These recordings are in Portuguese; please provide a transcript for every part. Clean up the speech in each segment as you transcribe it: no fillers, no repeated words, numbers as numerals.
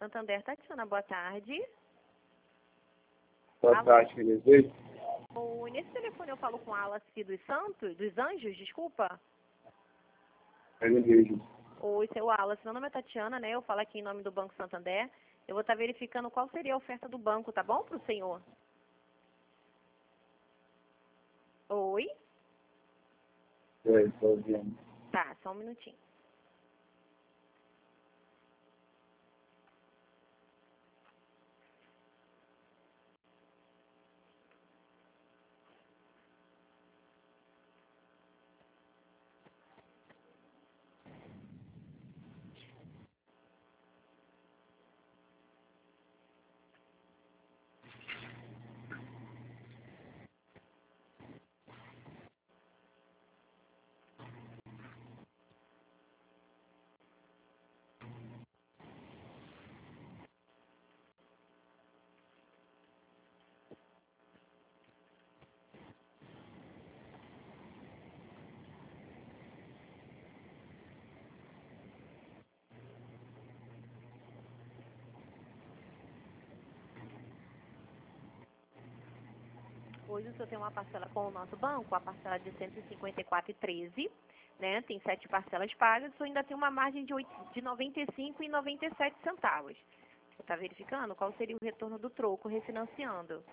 Santander, Tatiana, boa tarde. Boa tarde, Felipe. Oi, nesse telefone eu falo com a Alice dos Anjos, desculpa. É mesmo. Oi, seu Alice, meu nome é Tatiana, né? Eu falo aqui em nome do Banco Santander. Eu vou estar verificando qual seria a oferta do banco, tá bom, para o senhor? Oi? Estou ouvindo. Tá, só um minutinho. Hoje o senhor tem uma parcela com o nosso banco, a parcela de R$ 154,13, né? Tem 7 parcelas pagas, o senhor ainda tem uma margem de R$ 95,97. Você está verificando qual seria o retorno do troco refinanciando?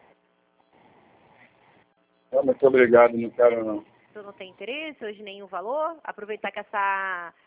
Muito obrigado, não quero não. O senhor não tem interesse hoje nenhum valor? Aproveitar que essa